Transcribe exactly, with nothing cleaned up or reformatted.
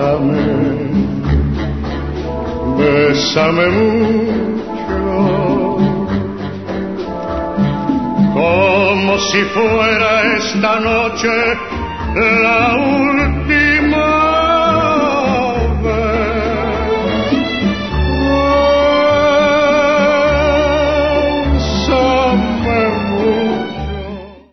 bésame, bésame mucho, como si fuera esta noche la última